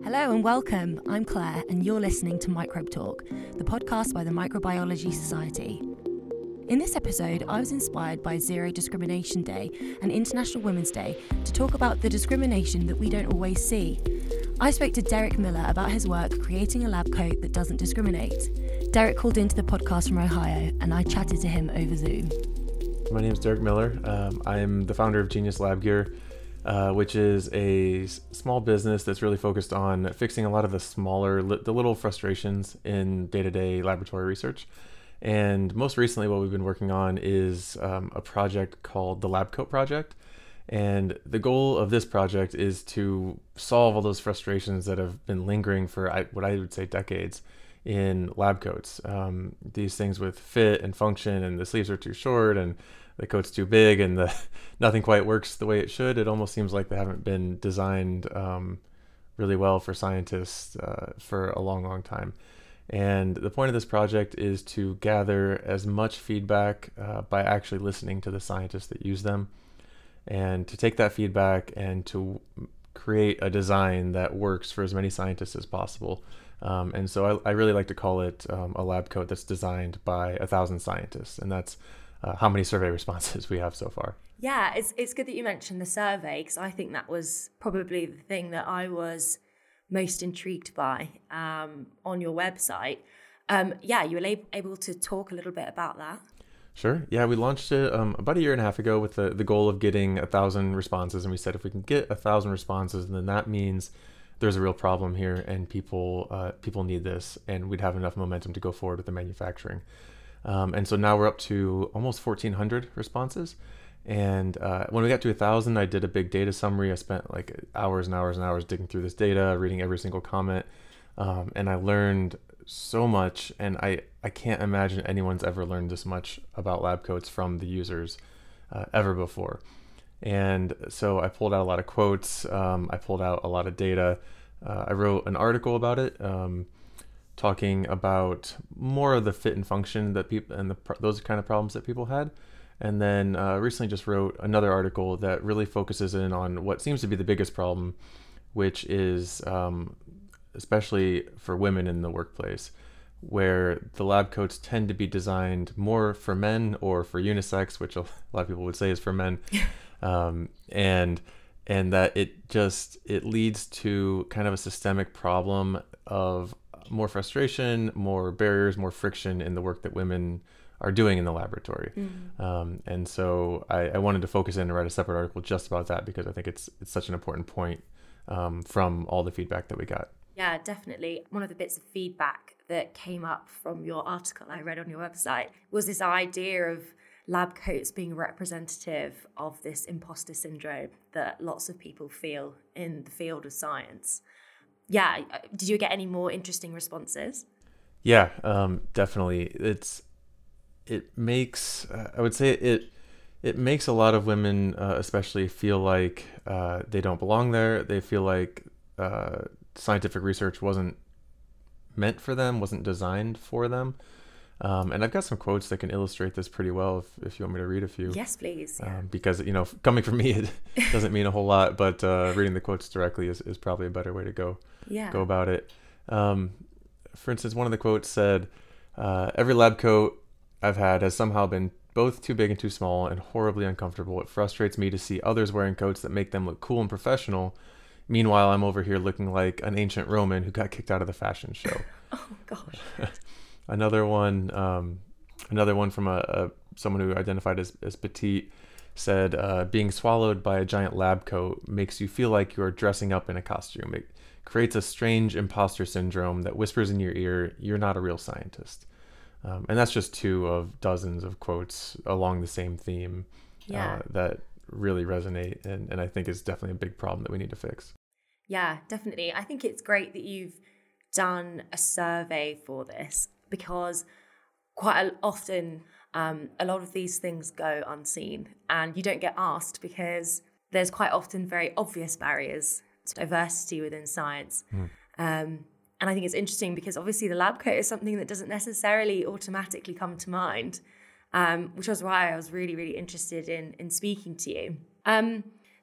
Hello and welcome. I'm Claire and you're listening to Microbe Talk, the podcast by the Microbiology Society. In this episode, I was inspired by Zero Discrimination Day and International Women's Day to talk about the discrimination that we don't always see. I spoke to Derek Miller about his work creating a lab coat that doesn't discriminate. Derek called into the podcast from Ohio and I chatted to him over Zoom. My name is Derek Miller. I am the founder of Genius Lab Gear, which is a small business that's really focused on fixing a lot of the little frustrations in day-to-day laboratory research. And most recently, what we've been working on is a project called the Lab Coat Project. And the goal of this project is to solve all those frustrations that have been lingering for what I would say decades in lab coats. These things with fit and function, and the sleeves are too short and the coat's too big and nothing quite works the way it should. It almost seems like they haven't been designed really well for scientists for a long, long time. And the point of this project is to gather as much feedback by actually listening to the scientists that use them, and to take that feedback and to create a design that works for as many scientists as possible. And so I really like to call it a lab coat that's designed by 1,000 scientists. And that's how many survey responses we have so far. Yeah, it's good that you mentioned the survey, because I think that was probably the thing that I was most intrigued by on your website. You were able to talk a little bit about that. Sure. Yeah, we launched it about a year and a half ago with the goal of getting 1,000 responses. And we said if we can get 1,000 responses, then that means there's a real problem here and people need this, and we'd have enough momentum to go forward with the manufacturing. And so now we're up to almost 1,400 responses. And when we got to 1,000, I did a big data summary. I spent like hours and hours and hours digging through this data, reading every single comment. And I learned so much, and I can't imagine anyone's ever learned this much about lab coats from the users ever before. And so I pulled out a lot of quotes. I pulled out a lot of data. I wrote an article about it, talking about more of the fit and function that people and those kind of problems that people had. And then recently just wrote another article that really focuses in on what seems to be the biggest problem, which is especially for women in the workplace, where the lab coats tend to be designed more for men or for unisex, which a lot of people would say is for men. And that it leads to kind of a systemic problem of more frustration, more barriers, more friction in the work that women are doing in the laboratory. And so I wanted to focus in and write a separate article just about that, because I think it's such an important point from all the feedback that we got. Yeah, definitely. One of the bits of feedback that came up from your article I read on your website was this idea of lab coats being representative of this imposter syndrome that lots of people feel in the field of science. Yeah, did you get any more interesting responses? Yeah, definitely. It makes, I would say it makes a lot of women especially feel like they don't belong there. They feel like scientific research wasn't meant for them, wasn't designed for them. And I've got some quotes that can illustrate this pretty well if you want me to read a few. Yes, please. Yeah. Because, coming from me, it doesn't mean a whole lot, but reading the quotes directly is probably a better way to go about it. For instance, one of the quotes said, every lab coat I've had has somehow been both too big and too small and horribly uncomfortable. It frustrates me to see others wearing coats that make them look cool and professional. Meanwhile, I'm over here looking like an ancient Roman who got kicked out of the fashion show. Oh, gosh. Another one from someone who identified as petite said, being swallowed by a giant lab coat makes you feel like you're dressing up in a costume. It creates a strange imposter syndrome that whispers in your ear, you're not a real scientist. And that's just two of dozens of quotes along the same theme that really resonate, and I think is definitely a big problem that we need to fix. Yeah, definitely. I think it's great that you've done a survey for this, because quite often a lot of these things go unseen and you don't get asked because there's quite often very obvious barriers to diversity within science. And I think it's interesting because obviously the lab coat is something that doesn't necessarily automatically come to mind, which was why I was really, really interested in speaking to you.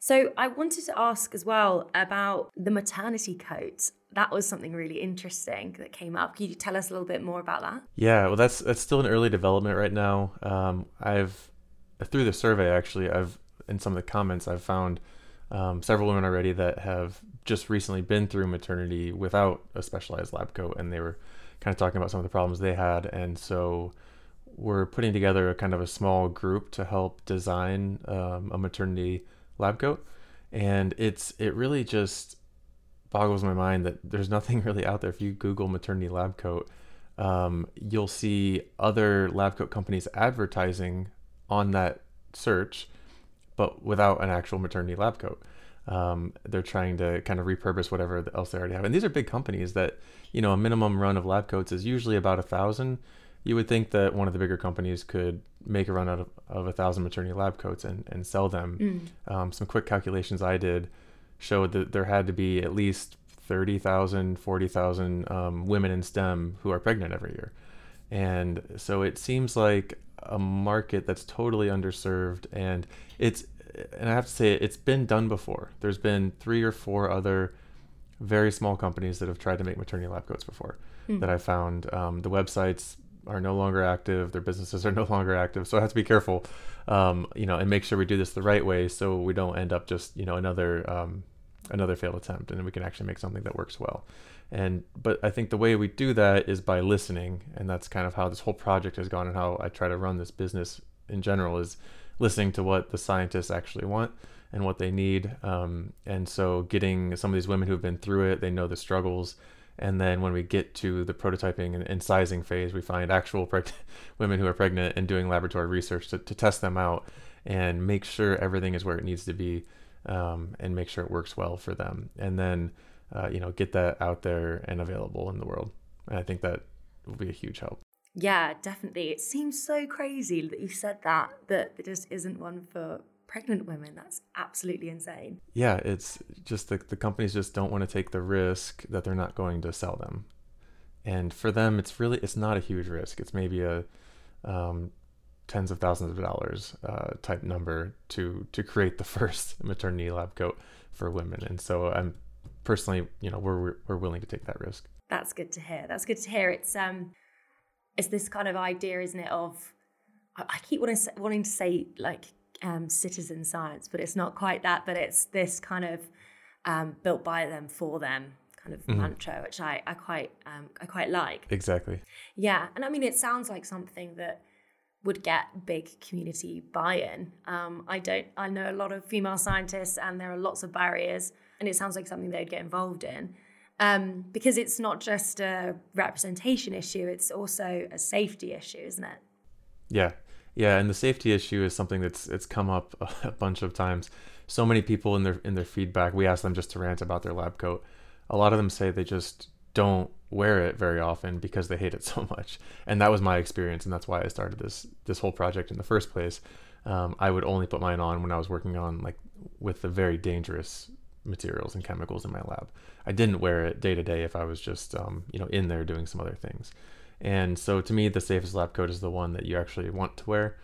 So I wanted to ask as well about the maternity coat. That was something really interesting that came up. Can you tell us a little bit more about that? Yeah, well, that's still in early development right now. I've through the survey actually, I've in some of the comments I've found several women already that have just recently been through maternity without a specialized lab coat, and they were kind of talking about some of the problems they had, and so we're putting together a kind of a small group to help design a maternity lab coat, and it really just boggles my mind that there's nothing really out there. If you Google maternity lab coat, you'll see other lab coat companies advertising on that search, but without an actual maternity lab coat. They're trying to kind of repurpose whatever else they already have. And these are big companies that, a minimum run of lab coats is usually about 1,000. You would think that one of the bigger companies could make a run out of 1,000 maternity lab coats and sell them. Some quick calculations I did showed that there had to be at least 30,000, 40,000 women in STEM who are pregnant every year. And so it seems like a market that's totally underserved, and I have to say it's been done before. There's been 3 or 4 other very small companies that have tried to make maternity lab coats before that I found. The websites are no longer active, their businesses are no longer active, so I have to be careful, and make sure we do this the right way so we don't end up just another failed attempt, and then we can actually make something that works well. But I think the way we do that is by listening, and that's kind of how this whole project has gone, and how I try to run this business in general is listening to what the scientists actually want and what they need. And so getting some of these women who've been through it, they know the struggles. And then when we get to the prototyping and sizing phase, we find actual women who are pregnant and doing laboratory research to test them out and make sure everything is where it needs to be, and make sure it works well for them. And then, get that out there and available in the world. And I think that will be a huge help. Yeah, definitely. It seems so crazy that you said that there just isn't one for pregnant women. That's absolutely insane. Yeah, it's just the companies just don't want to take the risk that they're not going to sell them. And for them, it's not a huge risk. It's maybe a tens of thousands of dollars type number to create the first maternity lab coat for women. And so I'm personally, we're willing to take that risk. That's good to hear. It's this kind of idea, isn't it, of, I keep wanting to say like citizen science, but it's not quite that, but it's this kind of built by them for them kind of mantra, which I quite like. Exactly. Yeah. And I mean, it sounds like something that would get big community buy-in. I know a lot of female scientists, and there are lots of barriers, and it sounds like something they'd get involved in. Because it's not just a representation issue, it's also a safety issue, isn't it? Yeah, and the safety issue is something it's come up a bunch of times. So many people in their feedback, we ask them just to rant about their lab coat. A lot of them say they just don't wear it very often because they hate it so much. And that was my experience, and that's why I started this whole project in the first place. I would only put mine on when I was working on with the very dangerous materials and chemicals in my lab. I didn't wear it day to day if I was just in there doing some other things. And so to me, the safest lab coat is the one that you actually want to wear.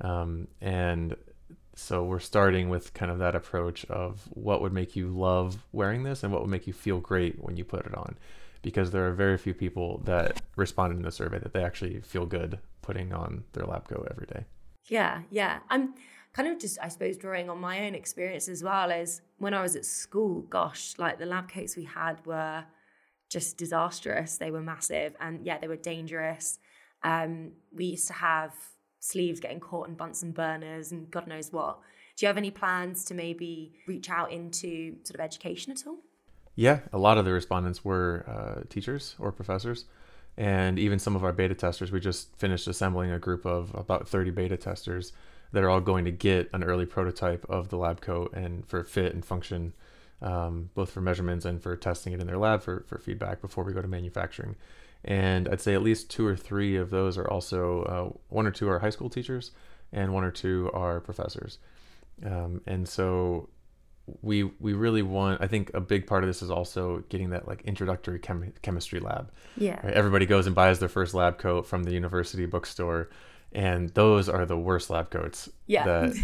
And so we're starting with kind of that approach of what would make you love wearing this and what would make you feel great when you put it on. Because there are very few people that responded in the survey that they actually feel good putting on their lab coat every day. Yeah. I'm kind of just, I suppose, drawing on my own experience as well, as when I was at school, gosh, like the lab coats we had were just disastrous. They were massive, and yeah, they were dangerous. We used to have sleeves getting caught in Bunsen burners and God knows what. Do you have any plans to maybe reach out into sort of education at all? Yeah, a lot of the respondents were teachers or professors, and even some of our beta testers. We just finished assembling a group of about 30 beta testers that are all going to get an early prototype of the lab coat and for fit and function, both for measurements and for testing it in their lab for feedback before we go to manufacturing. And I'd say at least 2 or 3 of those are also, 1 or 2 are high school teachers and 1 or 2 are professors. And so we really want, I think a big part of this is also getting that like introductory chemistry lab. Yeah. Right? Everybody goes and buys their first lab coat from the university bookstore, and those are the worst lab coats. Yeah. That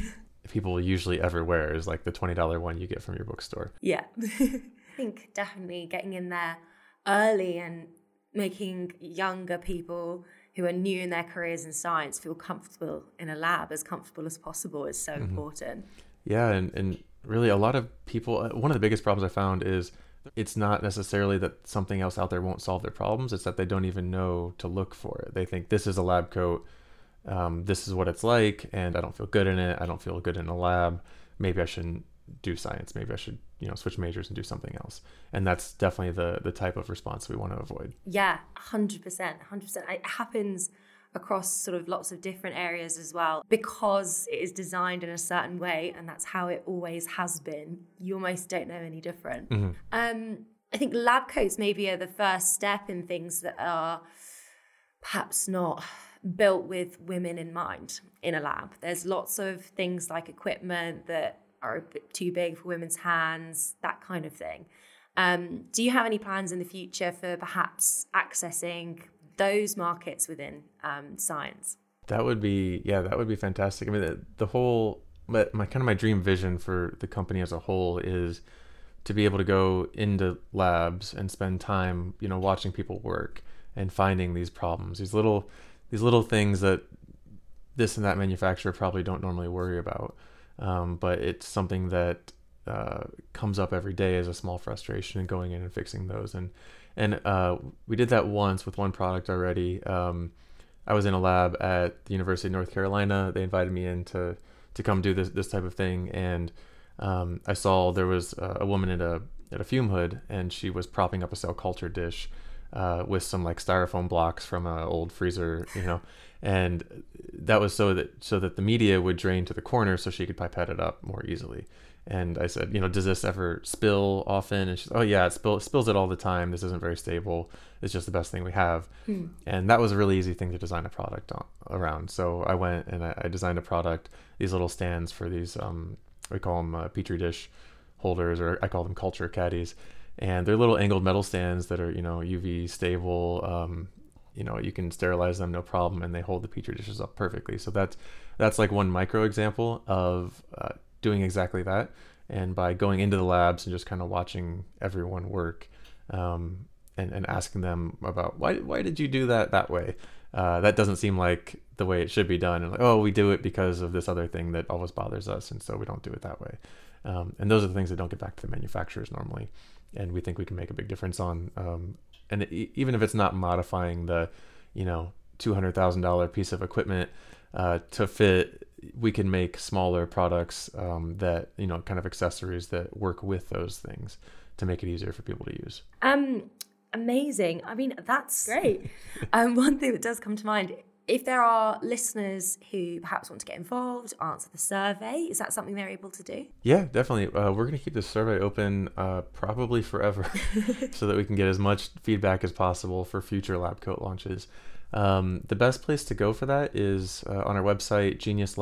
people usually ever wear is like the $20 one you get from your bookstore. Yeah. I think definitely getting in there early and making younger people who are new in their careers in science feel comfortable in a lab, as comfortable as possible, is so important. Yeah, and really a lot of people, one of the biggest problems I found is it's not necessarily that something else out there won't solve their problems, it's that they don't even know to look for it. They think this is a lab coat, this is what it's like, and I don't feel good in it, I don't feel good in a lab, maybe I shouldn't do science, maybe I should switch majors and do something else. And that's definitely the type of response we want to avoid. Yeah, 100%. It happens across sort of lots of different areas as well, because it is designed in a certain way and that's how it always has been. You almost don't know any different. I think lab coats maybe are the first step in things that are perhaps not built with women in mind in a lab. There's lots of things like equipment that are a bit too big for women's hands, that kind of thing. Do you have any plans in the future for perhaps accessing those markets within science? That would be fantastic. I mean, the whole, my dream vision for the company as a whole is to be able to go into labs and spend time, watching people work and finding these problems, these little things that this and that manufacturer probably don't normally worry about. But it's something that comes up every day as a small frustration, and going in and fixing those. And we did that once with one product already. I was in a lab at the University of North Carolina. They invited me in to come do this type of thing. And I saw there was a woman at a fume hood, and she was propping up a cell culture dish with some like styrofoam blocks from an old freezer, and that was so that the media would drain to the corner so she could pipette it up more easily. And I said, does this ever spill often? And she's, oh yeah, it spills it all the time. This isn't very stable. It's just the best thing we have. And that was a really easy thing to design a product around. So I went and I designed a product, these little stands for these, we call them Petri dish holders, or I call them culture caddies. And they're little angled metal stands that are, UV stable. You can sterilize them, no problem. And they hold the Petri dishes up perfectly. So that's like one micro example of doing exactly that. And by going into the labs and just kind of watching everyone work, and asking them about why did you do that way? That doesn't seem like the way it should be done. And like, oh, we do it because of this other thing that always bothers us, and so we don't do it that way. And those are the things that don't get back to the manufacturers normally. And we think we can make a big difference on. And even if it's not modifying the, $200,000 piece of equipment to fit, we can make smaller products that, kind of accessories that work with those things to make it easier for people to use. Amazing. I mean, that's great. One thing that does come to mind, if there are listeners who perhaps want to get involved, answer the survey, is that something they're able to do? Yeah, definitely. We're going to keep the survey open probably forever so that we can get as much feedback as possible for future lab coat launches. The best place to go for that is on our website,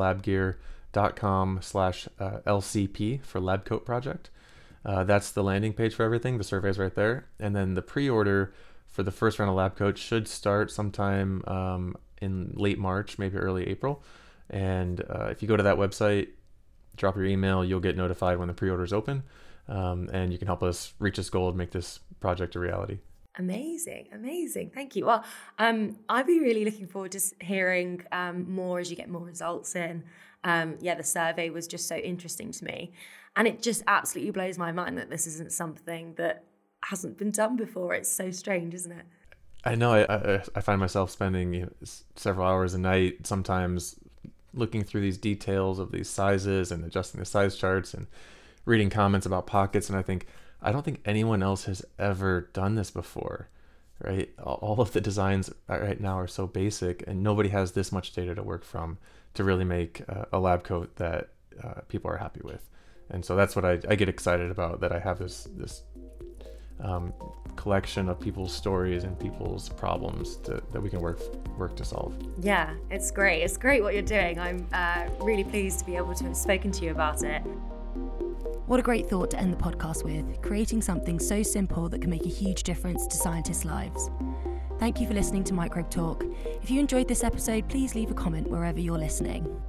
geniuslabgear.com/LCP for lab coat project. That's the landing page for everything. The survey is right there. And then the pre-order for the first round of lab coats should start sometime in late March, maybe early April. And if you go to that website, drop your email, you'll get notified when the pre-order is open. And you can help us reach this goal and make this project a reality. Amazing. Thank you. Well, I'd be really looking forward to hearing more as you get more results in. The survey was just so interesting to me. And it just absolutely blows my mind that this isn't something that hasn't been done before. It's so strange, isn't it? I know. I find myself spending several hours a night sometimes looking through these details of these sizes and adjusting the size charts and reading comments about pockets. And I don't think anyone else has ever done this before, right? All of the designs right now are so basic, and nobody has this much data to work from to really make a lab coat that people are happy with. And so that's what I get excited about, that I have this collection of people's stories and people's problems that we can work to solve. Yeah, it's great. It's great what you're doing. I'm really pleased to be able to have spoken to you about it. What a great thought to end the podcast with, creating something so simple that can make a huge difference to scientists' lives. Thank you for listening to Microbe Talk. If you enjoyed this episode, please leave a comment wherever you're listening.